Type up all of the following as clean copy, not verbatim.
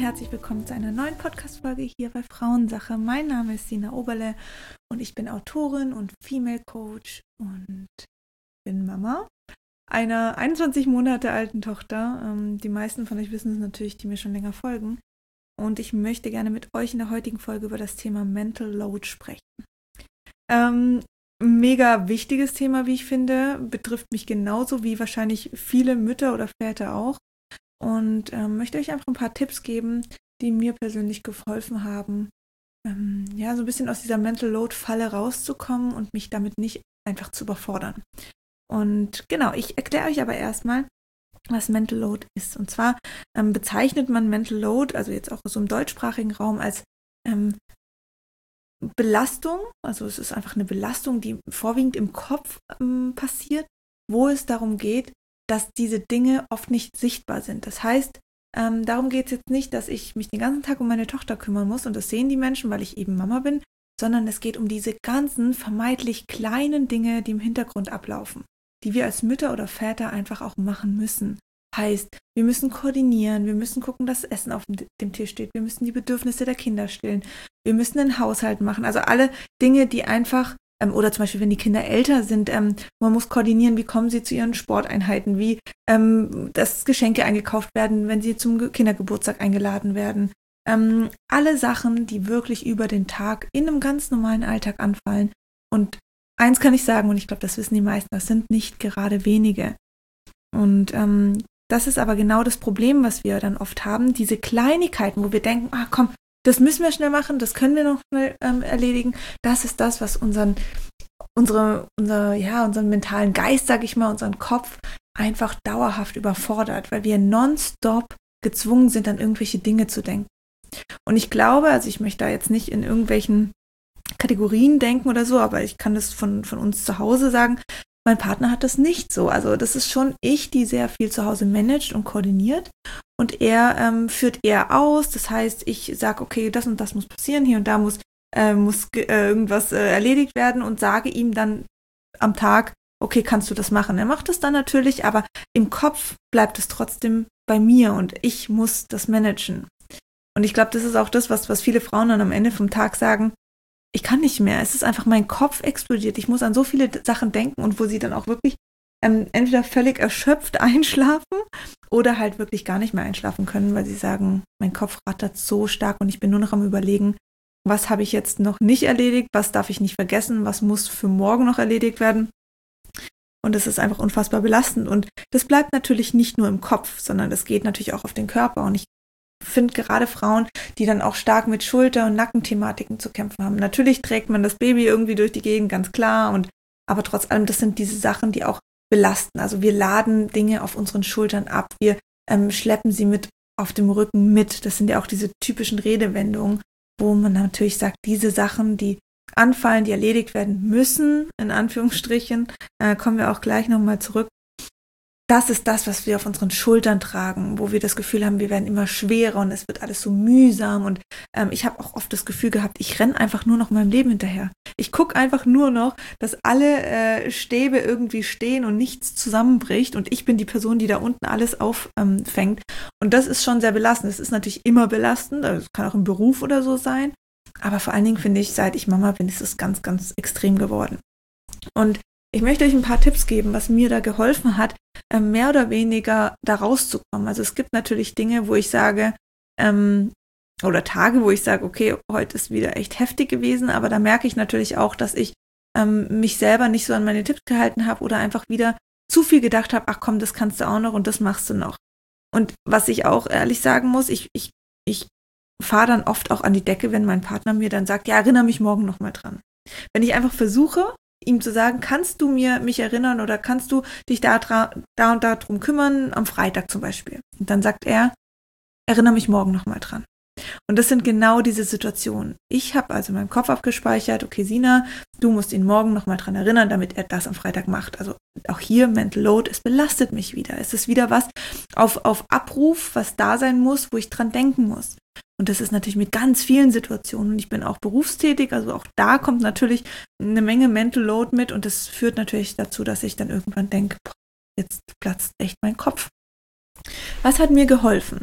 herzlich willkommen zu einer neuen Podcast-Folge hier bei Frauensache. Mein Name ist Sina Oberle und ich bin Autorin und Female Coach und bin Mama einer 21 Monate alten Tochter. Die meisten von euch wissen es natürlich, die mir schon länger folgen. Und ich möchte gerne mit euch in der heutigen Folge über das Thema Mental Load sprechen. Mega wichtiges Thema, wie ich finde, betrifft mich genauso wie wahrscheinlich viele Mütter oder Väter auch. Und möchte euch einfach ein paar Tipps geben, die mir persönlich geholfen haben, so ein bisschen aus dieser Mental Load-Falle rauszukommen und mich damit nicht einfach zu überfordern. Und genau, ich erkläre euch aber erstmal, was Mental Load ist. Und zwar bezeichnet man Mental Load, also jetzt auch so im deutschsprachigen Raum, als Belastung. Also es ist einfach eine Belastung, die vorwiegend im Kopf passiert, wo es darum geht, dass diese Dinge oft nicht sichtbar sind. Das heißt, darum geht es jetzt nicht, dass ich mich den ganzen Tag um meine Tochter kümmern muss und das sehen die Menschen, weil ich eben Mama bin, sondern es geht um diese ganzen vermeintlich kleinen Dinge, die im Hintergrund ablaufen, die wir als Mütter oder Väter einfach auch machen müssen. Heißt, wir müssen koordinieren, wir müssen gucken, dass Essen auf dem Tisch steht, wir müssen die Bedürfnisse der Kinder stillen, wir müssen den Haushalt machen, also alle Dinge, die einfach oder zum Beispiel, wenn die Kinder älter sind, man muss koordinieren, wie kommen sie zu ihren Sporteinheiten, wie dass Geschenke eingekauft werden, wenn sie zum Kindergeburtstag eingeladen werden. Alle Sachen, die wirklich über den Tag in einem ganz normalen Alltag anfallen. Und eins kann ich sagen, und ich glaube, das wissen die meisten, das sind nicht gerade wenige. Und das ist aber genau das Problem, was wir dann oft haben, diese Kleinigkeiten, wo wir denken, komm, das müssen wir schnell machen, das können wir noch schnell erledigen. Das ist das, was unseren mentalen Geist, sag ich mal, unseren Kopf einfach dauerhaft überfordert, weil wir nonstop gezwungen sind, an irgendwelche Dinge zu denken. Und ich glaube, also ich möchte da jetzt nicht in irgendwelchen Kategorien denken oder so, aber ich kann das von uns zu Hause sagen, mein Partner hat das nicht so. Also das ist schon ich, die sehr viel zu Hause managt und koordiniert. Und er führt eher aus. Das heißt, ich sage, okay, das und das muss passieren. Hier und da muss irgendwas erledigt werden und sage ihm dann am Tag, okay, kannst du das machen? Er macht das dann natürlich, aber im Kopf bleibt es trotzdem bei mir und ich muss das managen. Und ich glaube, das ist auch das, was viele Frauen dann am Ende vom Tag sagen, ich kann nicht mehr. Es ist einfach, mein Kopf explodiert. Ich muss an so viele Sachen denken und wo sie dann auch wirklich entweder völlig erschöpft einschlafen oder halt wirklich gar nicht mehr einschlafen können, weil sie sagen, mein Kopf rattert so stark und ich bin nur noch am Überlegen, was habe ich jetzt noch nicht erledigt, was darf ich nicht vergessen, was muss für morgen noch erledigt werden. Und das ist einfach unfassbar belastend. Und das bleibt natürlich nicht nur im Kopf, sondern das geht natürlich auch auf den Körper. Und ich finde gerade Frauen, die dann auch stark mit Schulter- und Nackenthematiken zu kämpfen haben. Natürlich trägt man das Baby irgendwie durch die Gegend, ganz klar. Aber trotz allem, das sind diese Sachen, die auch belasten. Also wir laden Dinge auf unseren Schultern ab. Wir schleppen sie mit auf dem Rücken mit. Das sind ja auch diese typischen Redewendungen, wo man natürlich sagt, diese Sachen, die anfallen, die erledigt werden müssen, in Anführungsstrichen, kommen wir auch gleich nochmal zurück. Das ist das, was wir auf unseren Schultern tragen, wo wir das Gefühl haben, wir werden immer schwerer und es wird alles so mühsam. Und ich habe auch oft das Gefühl gehabt, ich renne einfach nur noch meinem Leben hinterher. Ich gucke einfach nur noch, dass alle Stäbe irgendwie stehen und nichts zusammenbricht. Und ich bin die Person, die da unten alles auffängt. Und das ist schon sehr belastend. Es ist natürlich immer belastend. Also es kann auch im Beruf oder so sein. Aber vor allen Dingen finde ich, seit ich Mama bin, ist es ganz, ganz extrem geworden. Und ich möchte euch ein paar Tipps geben, was mir da geholfen hat, mehr oder weniger da rauszukommen. Also es gibt natürlich Dinge, wo ich sage, oder Tage, wo ich sage, okay, heute ist wieder echt heftig gewesen, aber da merke ich natürlich auch, dass ich mich selber nicht so an meine Tipps gehalten habe oder einfach wieder zu viel gedacht habe, ach komm, das kannst du auch noch und das machst du noch. Und was ich auch ehrlich sagen muss, ich fahre dann oft auch an die Decke, wenn mein Partner mir dann sagt, ja, erinnere mich morgen nochmal dran. Wenn ich einfach versuche, ihm zu sagen, kannst du mich erinnern oder kannst du dich da und da drum kümmern, am Freitag zum Beispiel. Und dann sagt er, erinnere mich morgen nochmal dran. Und das sind genau diese Situationen. Ich habe also in meinem Kopf abgespeichert, okay, Sina, du musst ihn morgen nochmal dran erinnern, damit er das am Freitag macht. Also auch hier Mental Load, es belastet mich wieder. Es ist wieder was auf Abruf, was da sein muss, wo ich dran denken muss. Und das ist natürlich mit ganz vielen Situationen. Und ich bin auch berufstätig, also auch da kommt natürlich eine Menge Mental Load mit. Und das führt natürlich dazu, dass ich dann irgendwann denke, jetzt platzt echt mein Kopf. Was hat mir geholfen?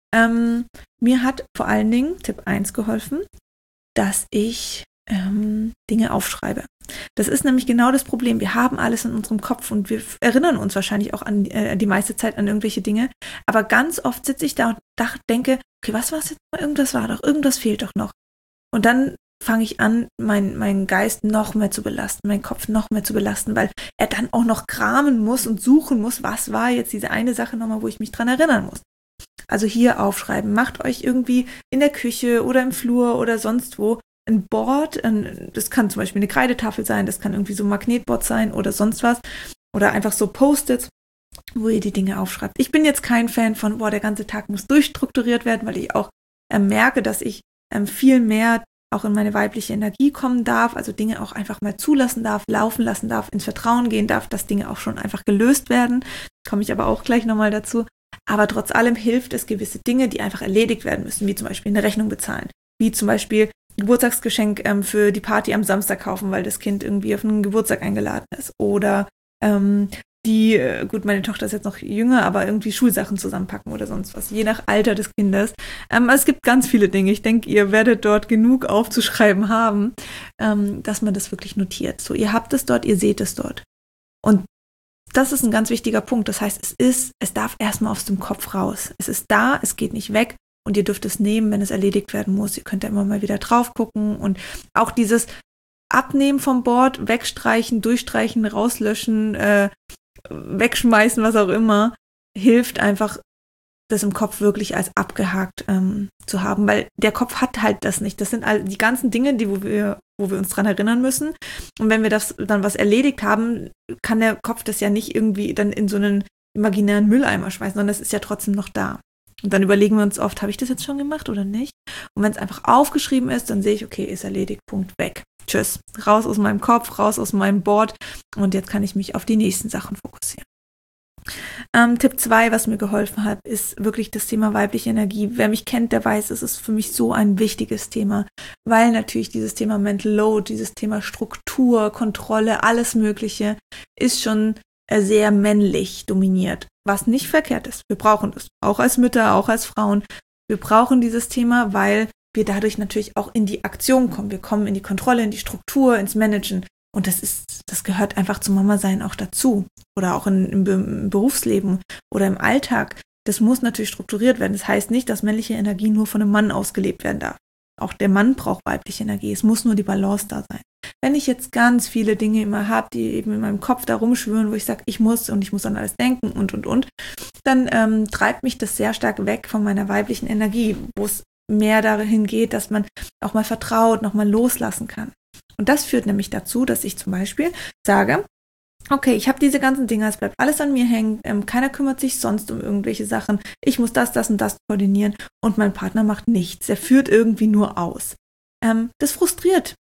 Mir hat vor allen Dingen Tipp 1 geholfen, dass ich Dinge aufschreibe. Das ist nämlich genau das Problem. Wir haben alles in unserem Kopf und wir erinnern uns wahrscheinlich auch an die meiste Zeit an irgendwelche Dinge. Aber ganz oft sitze ich da und denke, okay, was war es jetzt? Irgendwas war doch, irgendwas fehlt doch noch. Und dann fange ich an, meinen Geist noch mehr zu belasten, meinen Kopf noch mehr zu belasten, weil er dann auch noch kramen muss und suchen muss, was war jetzt diese eine Sache nochmal, wo ich mich dran erinnern muss. Also hier aufschreiben. Macht euch irgendwie in der Küche oder im Flur oder sonst wo ein Board, das kann zum Beispiel eine Kreidetafel sein, das kann irgendwie so ein Magnetboard sein oder sonst was. Oder einfach so Post-its, wo ihr die Dinge aufschreibt. Ich bin jetzt kein Fan von, der ganze Tag muss durchstrukturiert werden, weil ich auch merke, dass ich viel mehr auch in meine weibliche Energie kommen darf, also Dinge auch einfach mal zulassen darf, laufen lassen darf, ins Vertrauen gehen darf, dass Dinge auch schon einfach gelöst werden. Komme ich aber auch gleich nochmal dazu. Aber trotz allem hilft es, gewisse Dinge, die einfach erledigt werden müssen, wie zum Beispiel eine Rechnung bezahlen, wie zum Beispiel Geburtstagsgeschenk für die Party am Samstag kaufen, weil das Kind irgendwie auf einen Geburtstag eingeladen ist. Oder meine Tochter ist jetzt noch jünger, aber irgendwie Schulsachen zusammenpacken oder sonst was, je nach Alter des Kindes. Es gibt ganz viele Dinge. Ich denke, ihr werdet dort genug aufzuschreiben haben, dass man das wirklich notiert. So, ihr habt es dort, ihr seht es dort. Und das ist ein ganz wichtiger Punkt. Das heißt, es darf erstmal aus dem Kopf raus. Es ist da, es geht nicht weg. Und ihr dürft es nehmen, wenn es erledigt werden muss. Ihr könnt ja immer mal wieder drauf gucken. Und auch dieses Abnehmen vom Board, wegstreichen, durchstreichen, rauslöschen, wegschmeißen, was auch immer, hilft einfach, das im Kopf wirklich als abgehakt zu haben. Weil der Kopf hat halt das nicht. Das sind all die ganzen Dinge, wo wir uns dran erinnern müssen. Und wenn wir das dann was erledigt haben, kann der Kopf das ja nicht irgendwie dann in so einen imaginären Mülleimer schmeißen, sondern das ist ja trotzdem noch da. Und dann überlegen wir uns oft, habe ich das jetzt schon gemacht oder nicht? Und wenn es einfach aufgeschrieben ist, dann sehe ich, okay, ist erledigt, Punkt, weg. Tschüss, raus aus meinem Kopf, raus aus meinem Board und jetzt kann ich mich auf die nächsten Sachen fokussieren. Tipp 2, was mir geholfen hat, ist wirklich das Thema weibliche Energie. Wer mich kennt, der weiß, es ist für mich so ein wichtiges Thema, weil natürlich dieses Thema Mental Load, dieses Thema Struktur, Kontrolle, alles Mögliche ist schon sehr männlich dominiert, was nicht verkehrt ist. Wir brauchen das, auch als Mütter, auch als Frauen. Wir brauchen dieses Thema, weil wir dadurch natürlich auch in die Aktion kommen. Wir kommen in die Kontrolle, in die Struktur, ins Managen. Und das gehört einfach zum Mama-Sein auch dazu. Oder auch im Berufsleben oder im Alltag. Das muss natürlich strukturiert werden. Das heißt nicht, dass männliche Energie nur von einem Mann ausgelebt werden darf. Auch der Mann braucht weibliche Energie. Es muss nur die Balance da sein. Wenn ich jetzt ganz viele Dinge immer habe, die eben in meinem Kopf da rumschwirren, wo ich sage, ich muss an alles denken und, dann treibt mich das sehr stark weg von meiner weiblichen Energie, wo es mehr dahin geht, dass man auch mal vertraut, nochmal loslassen kann. Und das führt nämlich dazu, dass ich zum Beispiel sage, okay, ich habe diese ganzen Dinge, es bleibt alles an mir hängen, keiner kümmert sich sonst um irgendwelche Sachen, ich muss das und das koordinieren und mein Partner macht nichts, er führt irgendwie nur aus. Das frustriert,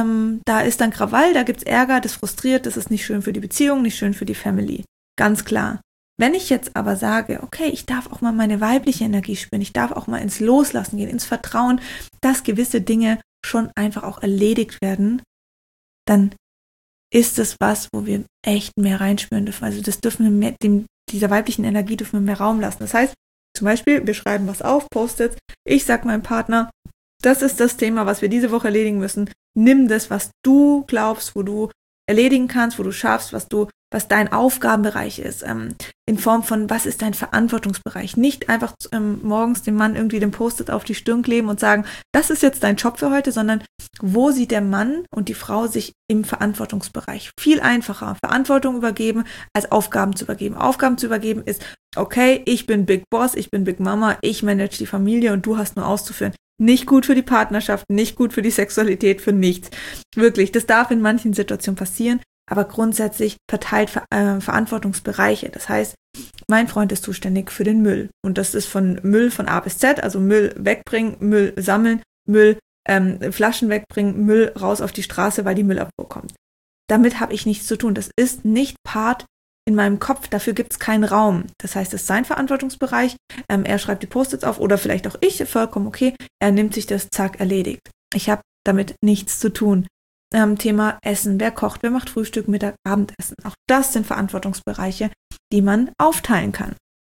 da ist dann Krawall, da gibt's Ärger, das frustriert, das ist nicht schön für die Beziehung, nicht schön für die Family, ganz klar. Wenn ich jetzt aber sage, okay, ich darf auch mal meine weibliche Energie spüren, ich darf auch mal ins Loslassen gehen, ins Vertrauen, dass gewisse Dinge schon einfach auch erledigt werden, dann ist es was, wo wir echt mehr reinspüren dürfen. Also das dürfen wir mehr, dieser weiblichen Energie dürfen wir mehr Raum lassen. Das heißt, zum Beispiel, wir schreiben was auf, Post-its, ich sage meinem Partner, das ist das Thema, was wir diese Woche erledigen müssen. Nimm das, was du glaubst, wo du erledigen kannst, wo du schaffst, was dein Aufgabenbereich ist, in Form von, was ist dein Verantwortungsbereich. Nicht einfach morgens dem Mann irgendwie den Post-it auf die Stirn kleben und sagen, das ist jetzt dein Job für heute, sondern wo sieht der Mann und die Frau sich im Verantwortungsbereich? Viel einfacher, Verantwortung übergeben, als Aufgaben zu übergeben. Aufgaben zu übergeben ist, okay, ich bin Big Boss, ich bin Big Mama, ich manage die Familie und du hast nur auszuführen. Nicht gut für die Partnerschaft, nicht gut für die Sexualität, für nichts. Wirklich, das darf in manchen Situationen passieren, aber grundsätzlich verteilt Verantwortungsbereiche. Das heißt, mein Freund ist zuständig für den Müll. Und das ist von Müll von A bis Z, also Müll wegbringen, Müll sammeln, Müll Flaschen wegbringen, Müll raus auf die Straße, weil die Müllabfuhr kommt. Damit habe ich nichts zu tun. Das ist nicht Part in meinem Kopf, dafür gibt es keinen Raum. Das heißt, es ist sein Verantwortungsbereich, er schreibt die Post-its auf oder vielleicht auch ich, vollkommen okay, er nimmt sich das, zack, erledigt. Ich habe damit nichts zu tun. Thema Essen, wer kocht, wer macht Frühstück, Mittag, Abendessen. Auch das sind Verantwortungsbereiche, die man aufteilen kann.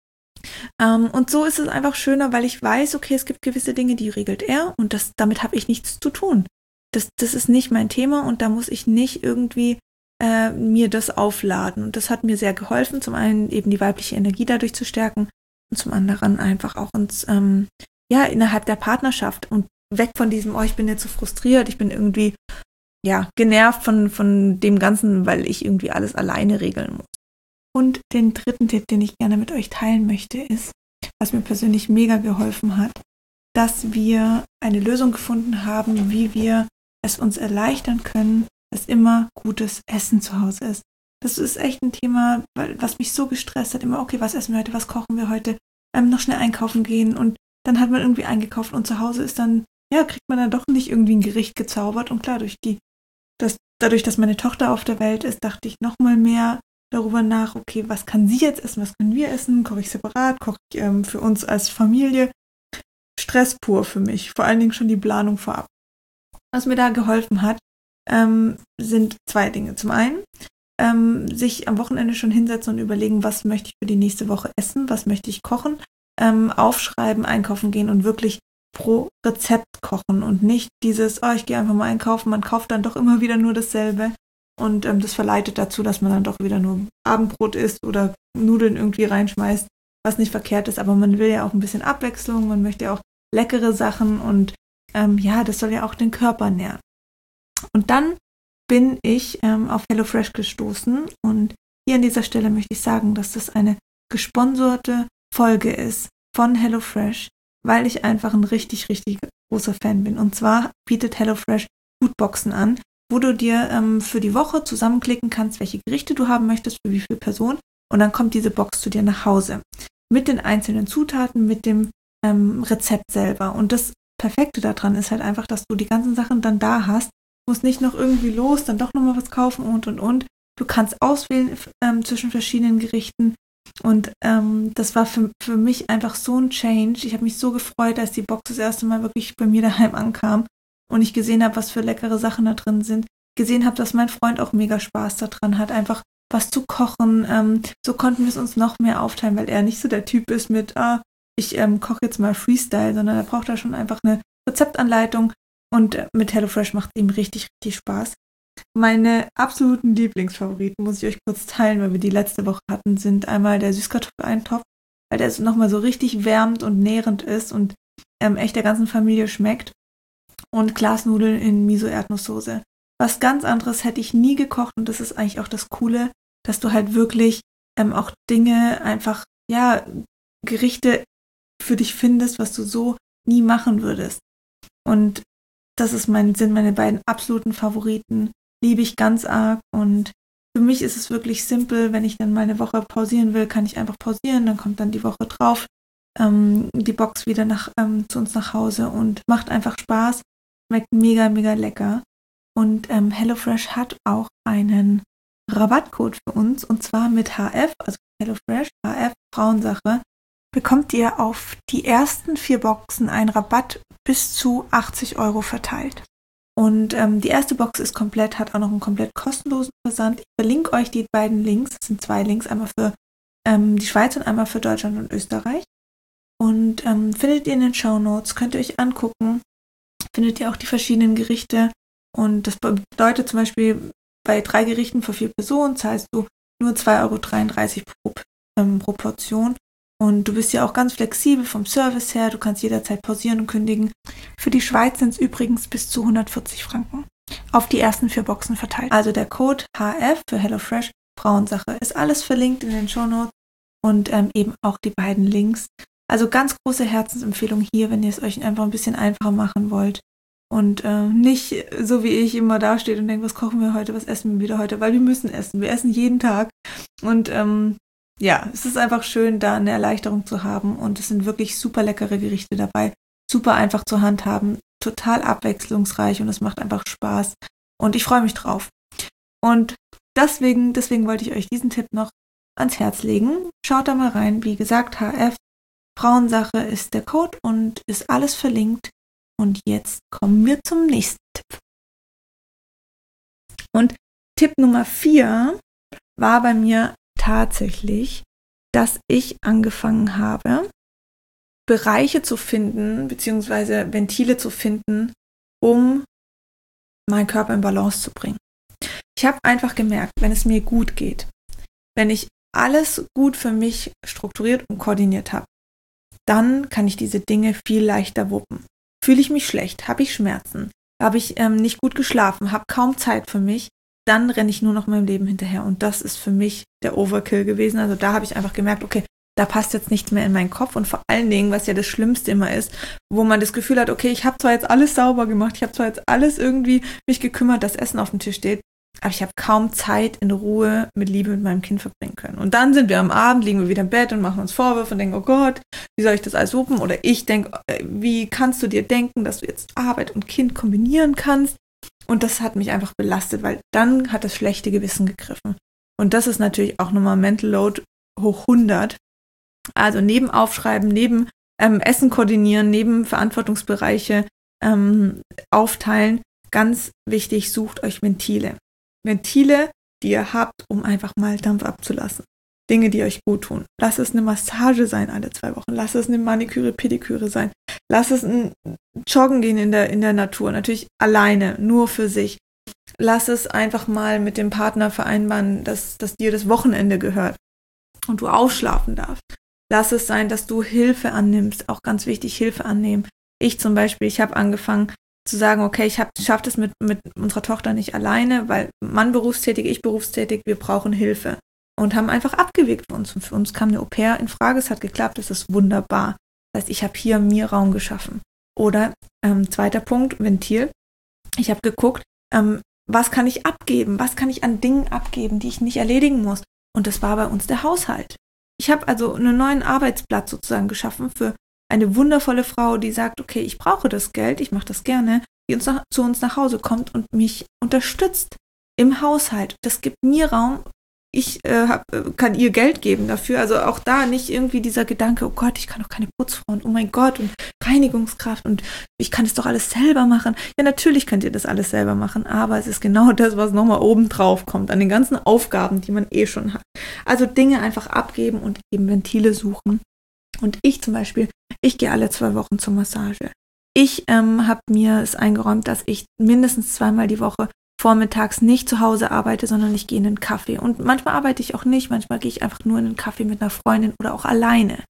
Und so ist es einfach schöner, weil ich weiß, okay, es gibt gewisse Dinge, die regelt er und damit habe ich nichts zu tun. Das ist nicht mein Thema und da muss ich nicht irgendwie mir das aufladen. Und das hat mir sehr geholfen, zum einen eben die weibliche Energie dadurch zu stärken und zum anderen einfach auch uns innerhalb der Partnerschaft und weg von diesem, oh, ich bin jetzt so frustriert, ich bin irgendwie genervt von dem Ganzen, weil ich irgendwie alles alleine regeln muss. Und den dritten Tipp, den ich gerne mit euch teilen möchte, ist, was mir persönlich mega geholfen hat, dass wir eine Lösung gefunden haben, wie wir es uns erleichtern können, dass immer gutes Essen zu Hause ist. Das ist echt ein Thema, was mich so gestresst hat. Immer, okay, was essen wir heute, was kochen wir heute? Noch schnell einkaufen gehen und dann hat man irgendwie eingekauft und zu Hause ist dann, kriegt man dann doch nicht irgendwie ein Gericht gezaubert. Und klar, dadurch, dass meine Tochter auf der Welt ist, dachte ich nochmal mehr darüber nach, okay, was kann sie jetzt essen, was können wir essen? Koche ich separat, koche ich für uns als Familie? Stress pur für mich, vor allen Dingen schon die Planung vorab. Was mir da geholfen hat, sind zwei Dinge. Zum einen, sich am Wochenende schon hinsetzen und überlegen, was möchte ich für die nächste Woche essen, was möchte ich kochen, aufschreiben, einkaufen gehen und wirklich pro Rezept kochen und nicht dieses, ich gehe einfach mal einkaufen, man kauft dann doch immer wieder nur dasselbe und das verleitet dazu, dass man dann doch wieder nur Abendbrot isst oder Nudeln irgendwie reinschmeißt, was nicht verkehrt ist, aber man will ja auch ein bisschen Abwechslung, man möchte ja auch leckere Sachen und das soll ja auch den Körper nähren. Und dann bin ich auf HelloFresh gestoßen und hier an dieser Stelle möchte ich sagen, dass das eine gesponserte Folge ist von HelloFresh, weil ich einfach ein richtig, richtig großer Fan bin. Und zwar bietet HelloFresh Foodboxen an, wo du dir für die Woche zusammenklicken kannst, welche Gerichte du haben möchtest, für wie viele Personen. Und dann kommt diese Box zu dir nach Hause mit den einzelnen Zutaten, mit dem Rezept selber. Und das Perfekte daran ist halt einfach, dass du die ganzen Sachen dann da hast, musst nicht noch irgendwie los, dann doch nochmal was kaufen und. Du kannst auswählen zwischen verschiedenen Gerichten und das war für mich einfach so ein Change. Ich habe mich so gefreut, als die Box das erste Mal wirklich bei mir daheim ankam und ich gesehen habe, was für leckere Sachen da drin sind. Gesehen habe, dass mein Freund auch mega Spaß daran hat, einfach was zu kochen. So konnten wir es uns noch mehr aufteilen, weil er nicht so der Typ ist mit, ich koche jetzt mal Freestyle, sondern er braucht da schon einfach eine Rezeptanleitung und mit HelloFresh macht es ihm richtig, richtig Spaß. Meine absoluten Lieblingsfavoriten muss ich euch kurz teilen, weil wir die letzte Woche hatten, sind einmal der Süßkartoffeleintopf, weil der so nochmal so richtig wärmend und nährend ist und echt der ganzen Familie schmeckt und Glasnudeln in Miso-Erdnusssoße. Was ganz anderes hätte ich nie gekocht und das ist eigentlich auch das Coole, dass du halt wirklich auch Dinge einfach, Gerichte für dich findest, was du so nie machen würdest. Und das sind meine beiden absoluten Favoriten. Liebe ich ganz arg und für mich ist es wirklich simpel, wenn ich dann mal eine Woche pausieren will, kann ich einfach pausieren, dann kommt dann die Woche drauf die Box wieder zu uns nach Hause und macht einfach Spaß, schmeckt mega, mega lecker und HelloFresh hat auch einen Rabattcode für uns und zwar mit HF, also HelloFresh, HF, Frauensache, bekommt ihr auf die ersten 4 Boxen einen Rabatt bis zu 80 € verteilt. Und die erste Box ist komplett, hat auch noch einen komplett kostenlosen Versand. Ich verlinke euch die beiden Links. Es sind 2 Links, einmal für die Schweiz und einmal für Deutschland und Österreich. Und findet ihr in den Shownotes, könnt ihr euch angucken, findet ihr auch die verschiedenen Gerichte. Und das bedeutet zum Beispiel, bei 3 Gerichten für 4 Personen zahlst du nur 2,33 € pro Portion. Und du bist ja auch ganz flexibel vom Service her, du kannst jederzeit pausieren und kündigen. Für die Schweiz sind es übrigens bis zu 140 Franken auf die ersten 4 Boxen verteilt. Also der Code HF für HelloFresh, Frauensache, ist alles verlinkt in den Shownotes und eben auch die beiden Links. Also ganz große Herzensempfehlung hier, wenn ihr es euch einfach ein bisschen einfacher machen wollt und nicht so wie ich immer dasteht und denkt, was kochen wir heute, was essen wir wieder heute, weil wir müssen essen. Wir essen jeden Tag und es ist einfach schön, da eine Erleichterung zu haben und es sind wirklich super leckere Gerichte dabei, super einfach zu handhaben, total abwechslungsreich und es macht einfach Spaß und ich freue mich drauf. Und deswegen wollte ich euch diesen Tipp noch ans Herz legen. Schaut da mal rein, wie gesagt, HF, Frauensache ist der Code und ist alles verlinkt. Und jetzt kommen wir zum nächsten Tipp. Und Tipp Nummer 4 war bei mir tatsächlich dass ich angefangen habe, Bereiche zu finden, beziehungsweise Ventile zu finden, um meinen Körper in Balance zu bringen. Ich habe einfach gemerkt, wenn es mir gut geht, wenn ich alles gut für mich strukturiert und koordiniert habe, dann kann ich diese Dinge viel leichter wuppen. Fühle ich mich schlecht, habe ich Schmerzen, habe ich nicht gut geschlafen, habe kaum Zeit für mich, dann renne ich nur noch meinem Leben hinterher. Und das ist für mich der Overkill gewesen. Also da habe ich einfach gemerkt, okay, da passt jetzt nichts mehr in meinen Kopf. Und vor allen Dingen, was ja das Schlimmste immer ist, wo man das Gefühl hat, okay, ich habe zwar jetzt alles sauber gemacht, ich habe zwar jetzt alles irgendwie mich gekümmert, dass Essen auf dem Tisch steht, aber ich habe kaum Zeit in Ruhe mit Liebe mit meinem Kind verbringen können. Und dann sind wir am Abend, liegen wir wieder im Bett und machen uns Vorwürfe und denken, oh Gott, wie soll ich das alles wuppen? Oder ich denke, wie kannst du dir denken, dass du jetzt Arbeit und Kind kombinieren kannst? Und das hat mich einfach belastet, weil dann hat das schlechte Gewissen gegriffen. Und das ist natürlich auch nochmal Mental Load hoch 100. Also neben Aufschreiben, neben Essen koordinieren, neben Verantwortungsbereiche aufteilen, ganz wichtig, sucht euch Ventile. Ventile, die ihr habt, um einfach mal Dampf abzulassen. Dinge, die euch gut tun. Lass es eine Massage sein alle 2 Wochen. Lass es eine Maniküre, Pediküre sein. Lass es ein Joggen gehen in der Natur. Natürlich alleine, nur für sich. Lass es einfach mal mit dem Partner vereinbaren, dass dir das Wochenende gehört und du ausschlafen darfst. Lass es sein, dass du Hilfe annimmst. Auch ganz wichtig, Hilfe annehmen. Ich zum Beispiel, ich habe angefangen zu sagen, okay, ich schaffe das mit unserer Tochter nicht alleine, weil Mann berufstätig, ich berufstätig, wir brauchen Hilfe. Und haben einfach abgewegt für uns. Und für uns kam eine Au-pair in Frage, es hat geklappt, es ist wunderbar. Das heißt, ich habe hier mir Raum geschaffen. Oder zweiter Punkt, Ventil. Ich habe geguckt, was kann ich abgeben? Was kann ich an Dingen abgeben, die ich nicht erledigen muss? Und das war bei uns der Haushalt. Ich habe also einen neuen Arbeitsplatz sozusagen geschaffen für eine wundervolle Frau, die sagt, okay, ich brauche das Geld, ich mache das gerne, die zu uns nach Hause kommt und mich unterstützt im Haushalt. Das gibt mir Raum. Ich kann ihr Geld geben dafür. Also auch da nicht irgendwie dieser Gedanke, oh Gott, ich kann doch keine Putzfrau und oh mein Gott und Reinigungskraft und ich kann es doch alles selber machen. Ja, natürlich könnt ihr das alles selber machen, aber es ist genau das, was nochmal oben drauf kommt, an den ganzen Aufgaben, die man eh schon hat. Also Dinge einfach abgeben und eben Ventile suchen. Und ich zum Beispiel, ich gehe alle 2 Wochen zur Massage. Ich habe mir es eingeräumt, dass ich mindestens 2-mal die Woche vormittags nicht zu Hause arbeite, sondern ich gehe in einen Café. Und manchmal arbeite ich auch nicht, manchmal gehe ich einfach nur in einen Café mit einer Freundin oder auch alleine.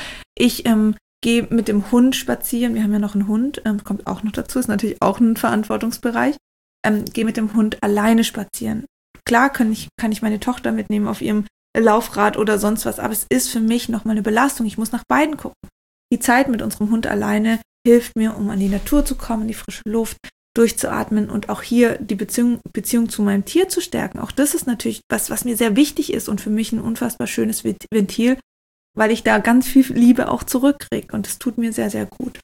Ich gehe mit dem Hund spazieren, wir haben ja noch einen Hund, kommt auch noch dazu, ist natürlich auch ein Verantwortungsbereich. Gehe mit dem Hund alleine spazieren. Klar kann ich meine Tochter mitnehmen auf ihrem Laufrad oder sonst was, aber es ist für mich nochmal eine Belastung. Ich muss nach beiden gucken. Die Zeit mit unserem Hund alleine hilft mir, um an die Natur zu kommen, die frische Luft durchzuatmen und auch hier die Beziehung zu meinem Tier zu stärken. Auch das ist natürlich was mir sehr wichtig ist und für mich ein unfassbar schönes Ventil, weil ich da ganz viel Liebe auch zurückkriege und das tut mir sehr, sehr gut.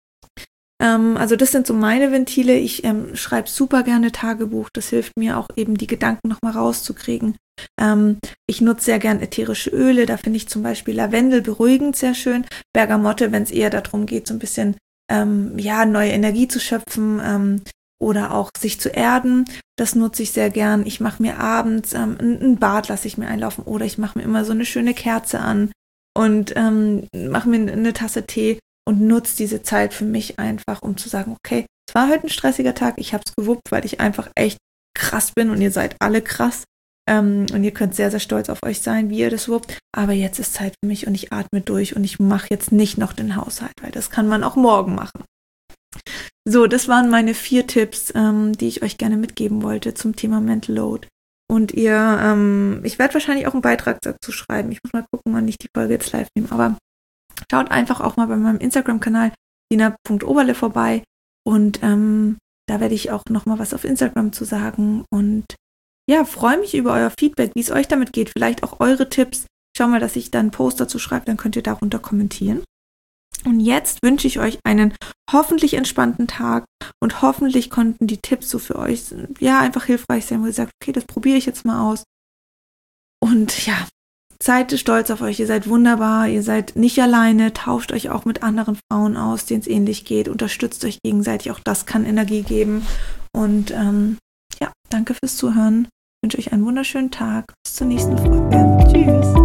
Also das sind so meine Ventile. Ich schreibe super gerne Tagebuch. Das hilft mir auch eben, die Gedanken nochmal rauszukriegen. Ich nutze sehr gern ätherische Öle. Da finde ich zum Beispiel Lavendel beruhigend sehr schön. Bergamotte, wenn es eher darum geht, so ein bisschen neue Energie zu schöpfen oder auch sich zu erden. Das nutze ich sehr gern. Ich mache mir abends ein Bad, lasse ich mir einlaufen oder ich mache mir immer so eine schöne Kerze an und mache mir eine Tasse Tee und nutze diese Zeit für mich einfach, um zu sagen, okay, es war heute ein stressiger Tag, ich habe es gewuppt, weil ich einfach echt krass bin und ihr seid alle krass. Und ihr könnt sehr, sehr stolz auf euch sein, wie ihr das wuppt. Aber jetzt ist Zeit für mich und ich atme durch und ich mache jetzt nicht noch den Haushalt, weil das kann man auch morgen machen. So, das waren meine 4 Tipps, die ich euch gerne mitgeben wollte zum Thema Mental Load. Und ich werde wahrscheinlich auch einen Beitrag dazu schreiben. Ich muss mal gucken, wann ich die Folge jetzt live nehme. Aber schaut einfach auch mal bei meinem Instagram-Kanal dina.oberle vorbei. Und da werde ich auch nochmal was auf Instagram zu sagen. Und ja, freue mich über euer Feedback, wie es euch damit geht. Vielleicht auch eure Tipps. Schau mal, dass ich dann einen Post dazu schreibe, dann könnt ihr darunter kommentieren. Und jetzt wünsche ich euch einen hoffentlich entspannten Tag und hoffentlich konnten die Tipps so für euch einfach hilfreich sein, wo ihr sagt, okay, das probiere ich jetzt mal aus. Und ja, seid stolz auf euch, ihr seid wunderbar, ihr seid nicht alleine, tauscht euch auch mit anderen Frauen aus, denen es ähnlich geht, unterstützt euch gegenseitig, auch das kann Energie geben. Und danke fürs Zuhören. Ich wünsche euch einen wunderschönen Tag. Bis zur nächsten Folge. Tschüss.